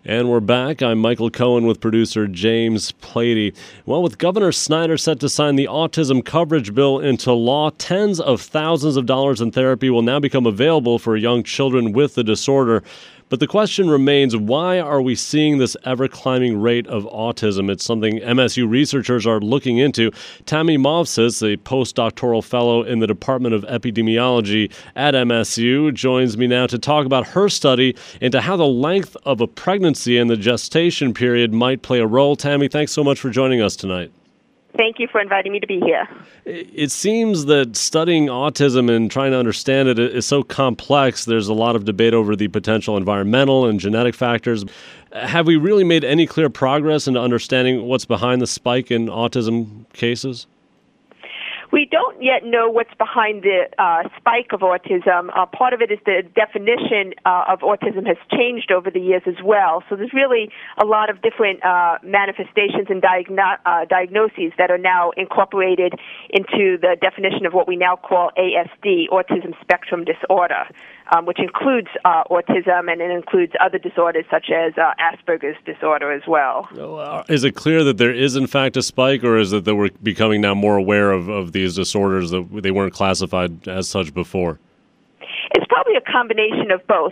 And we're back. I'm Michael Cohen with producer James Plady. Well, with Governor Snyder set to sign the autism coverage bill into law, tens of thousands of dollars in therapy will now become available for young children with the disorder. But the question remains, why are we seeing this ever-climbing rate of autism? It's something MSU researchers are looking into. Tammy Movsis, a postdoctoral fellow in the Department of Epidemiology at MSU, joins me now to talk about her study into how the length of a pregnancy and the gestation period might play a role. Tammy, thanks so much for joining us tonight. Thank you for inviting me to be here. It seems that studying autism and trying to understand it is so complex. There's a lot of debate over the potential environmental and genetic factors. Have we really made any clear progress into understanding what's behind the spike in autism cases? We don't yet know what's behind the spike of autism. Part of it is the definition of autism has changed over the years as well. So there's really a lot of different manifestations and diagnoses that are now incorporated into the definition of what we now call ASD, Autism Spectrum Disorder, which includes autism, and it includes other disorders such as Asperger's disorder as well. Is it clear that there is in fact a spike, or is it that we're becoming now more aware of these disorders that they weren't classified as such before? It's probably a combination of both.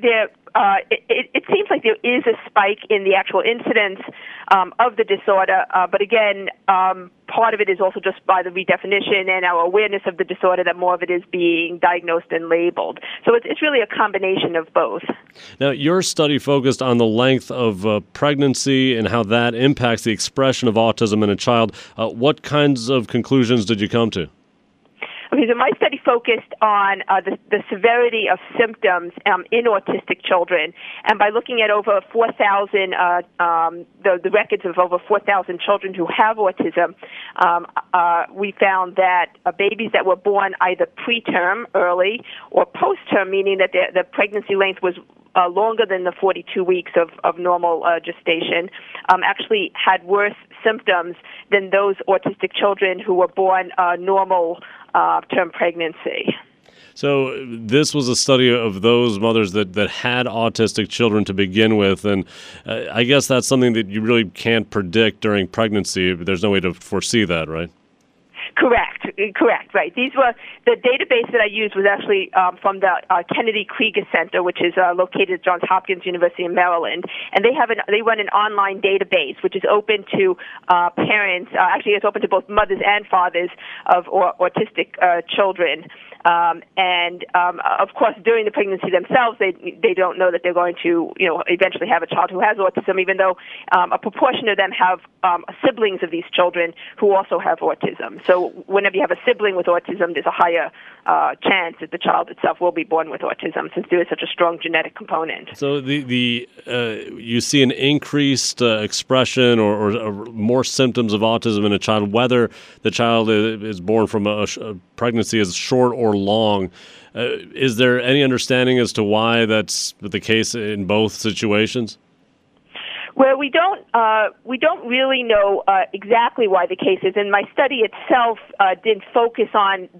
It seems like there is a spike in the actual incidence of the disorder, but again, part of it is also just by the redefinition and our awareness of the disorder that more of it is being diagnosed and labeled. So it's really a combination of both. Now, your study focused on the length of pregnancy and how that impacts the expression of autism in a child. What kinds of conclusions did you come to? Okay, so my study focused on the severity of symptoms in autistic children, and by looking at over 4,000, the records of over 4,000 children who have autism, we found that babies that were born either preterm, early, or postterm, meaning that the pregnancy length was longer than the 42 weeks of normal gestation, actually had worse symptoms than those autistic children who were born normal term pregnancy. So this was a study of those mothers that had autistic children to begin with, and I guess that's something that you really can't predict during pregnancy. There's no way to foresee that, right? Correct, right. The database that I used was actually from the Kennedy Krieger Center, which is located at Johns Hopkins University in Maryland, and they run an online database which is open to parents. Actually, it's open to both mothers and fathers of autistic children. Of course, during the pregnancy themselves, they don't know that they're going to, eventually have a child who has autism, even though a proportion of them have siblings of these children who also have autism. So whenever you have a sibling with autism, there's a higher chance that the child itself will be born with autism, since there is such a strong genetic component. So you see an increased expression or more symptoms of autism in a child, whether the child is born from a pregnancy is short or long. Is there any understanding as to why that's the case in both situations? Well, we don't really know exactly why the case is, and my study itself didn't focus on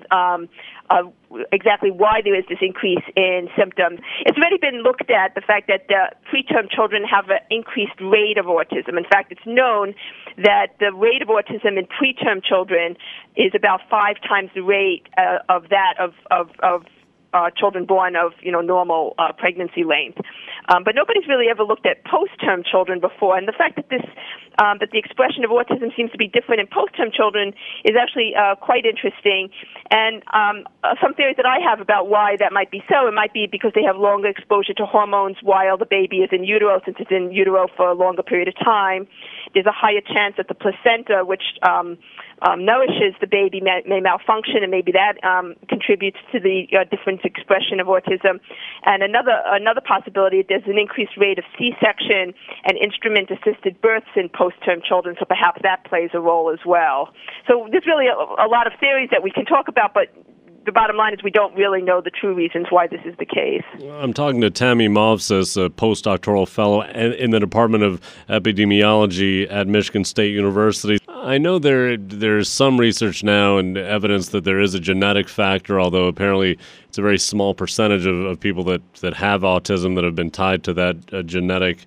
exactly why there is this increase in symptoms. It's already been looked at, the fact that preterm children have an increased rate of autism. In fact, it's known that the rate of autism in preterm children is about 5 times the rate of that of children born of normal pregnancy length. But nobody's really ever looked at post-term children before, and the fact that that the expression of autism seems to be different in post-term children is actually quite interesting. And some theories that I have about why that might be so, it might be because they have longer exposure to hormones while the baby is in utero, since it's in utero for a longer period of time. There's a higher chance that the placenta, which nourishes the baby, may malfunction, and maybe that contributes to the different expression of autism. And another possibility, there's an increased rate of C-section and instrument-assisted births in post-term children, so perhaps that plays a role as well. So there's really a lot of theories that we can talk about, but the bottom line is we don't really know the true reasons why this is the case. I'm talking to Tammy Movsis, a postdoctoral fellow in the Department of Epidemiology at Michigan State University. I know there's some research now and evidence that there is a genetic factor, although apparently it's a very small percentage of people that have autism that have been tied to that genetic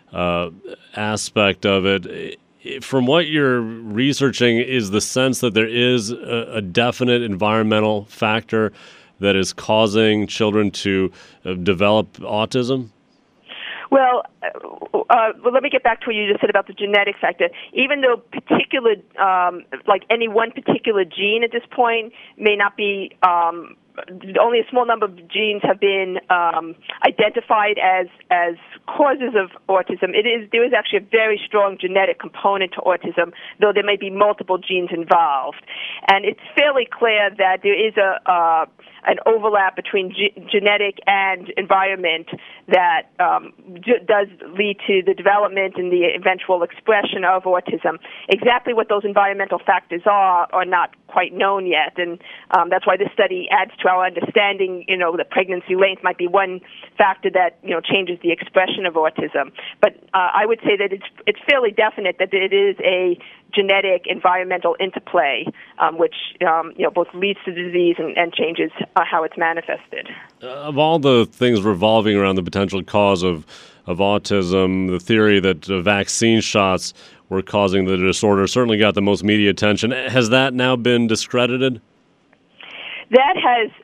aspect of it. From what you're researching, is the sense that there is a definite environmental factor that is causing children to develop autism? Well, let me get back to what you just said about the genetic factor. Even though particular, like any one particular gene at this point may not be, only a small number of genes have been identified as causes of autism. There is actually a very strong genetic component to autism, though there may be multiple genes involved. And it's fairly clear that there is an overlap between genetic and environment that does lead to the development and the eventual expression of autism. Exactly what those environmental factors are not quite known yet, and that's why this study adds to our understanding. That pregnancy length might be one factor that changes the expression of autism. But I would say that it's fairly definite that it is a genetic environmental interplay, which both leads to disease and changes how it's manifested. Of all the things revolving around the potential cause of autism, the theory that vaccine shots were causing the disorder certainly got the most media attention. Has that now been discredited? That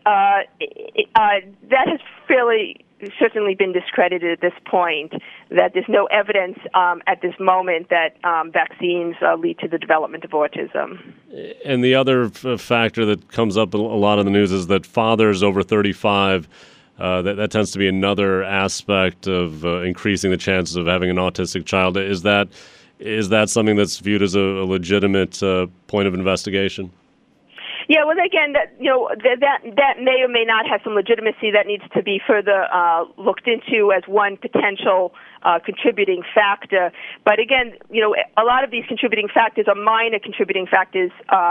has fairly certainly been discredited at this point, that there's no evidence at this moment that vaccines lead to the development of autism. And the other factor that comes up a lot in the news is that fathers over 35, that tends to be another aspect of increasing the chances of having an autistic child. Is that something that's viewed as a legitimate point of investigation? Yeah, well, again, that may or may not have some legitimacy that needs to be further looked into as one potential contributing factor. But again, a lot of these contributing factors are minor contributing factors.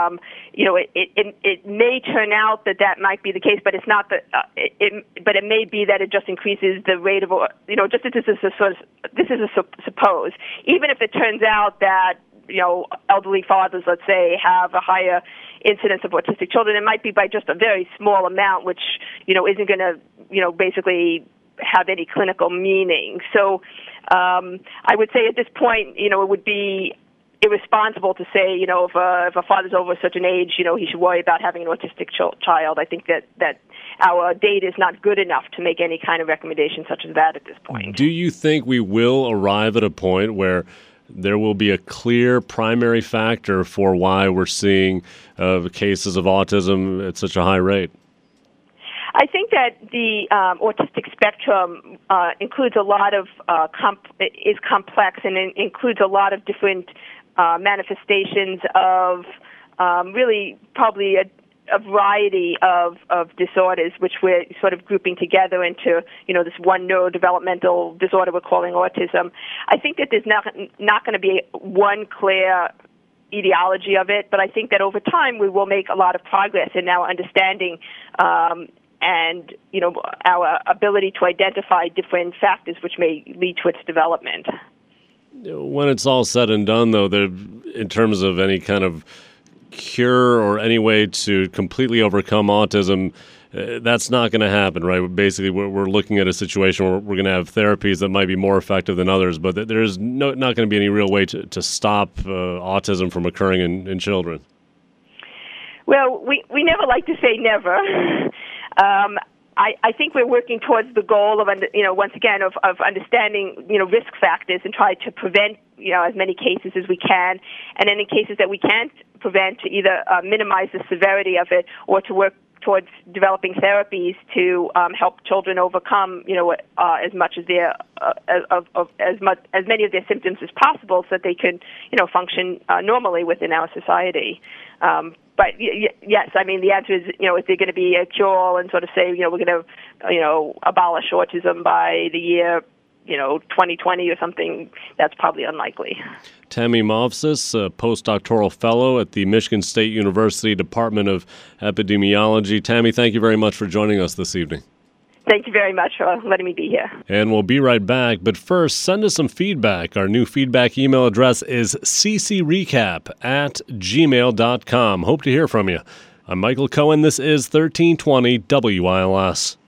It may turn out that might be the case, but it's not but it may be that it just increases the rate of just this is a suppose. Even if it turns out that elderly fathers, let's say, have a higher incidence of autistic children, it might be by just a very small amount, which, isn't going to, basically have any clinical meaning. So I would say at this point, it would be irresponsible to say, if a father's over a certain age, he should worry about having an autistic child. I think that our data is not good enough to make any kind of recommendation such as that at this point. Do you think we will arrive at a point where there will be a clear primary factor for why we're seeing cases of autism at such a high rate? I think that the autistic spectrum includes a lot of is complex, and it includes a lot of different manifestations of really probably a variety of disorders, which we're sort of grouping together into, this one neurodevelopmental disorder we're calling autism. I think that there's not going to be one clear etiology of it, but I think that over time we will make a lot of progress in our understanding and our ability to identify different factors which may lead to its development. When it's all said and done, though, in terms of any kind of cure or any way to completely overcome autism, that's not going to happen, right? Basically, we're looking at a situation where we're going to have therapies that might be more effective than others, but there's not going to be any real way to stop autism from occurring in children. Well, we never like to say never. I think we're working towards the goal of, once again, of understanding, risk factors and try to prevent, as many cases as we can. And in cases that we can't prevent, to either minimize the severity of it or to work towards developing therapies to help children overcome, as much as their as many of their symptoms as possible, so that they can, function normally within our society. But yes, I mean, the answer is, is there going to be a cure and sort of say, we're going to, abolish autism by the year, 2020 or something? That's probably unlikely. Tammy Movsis, a postdoctoral fellow at the Michigan State University Department of Epidemiology. Tammy, thank you very much for joining us this evening. Thank you very much for letting me be here. And we'll be right back. But first, send us some feedback. Our new feedback email address is ccrecap@gmail.com. Hope to hear from you. I'm Michael Cohen. This is 1320 WILS.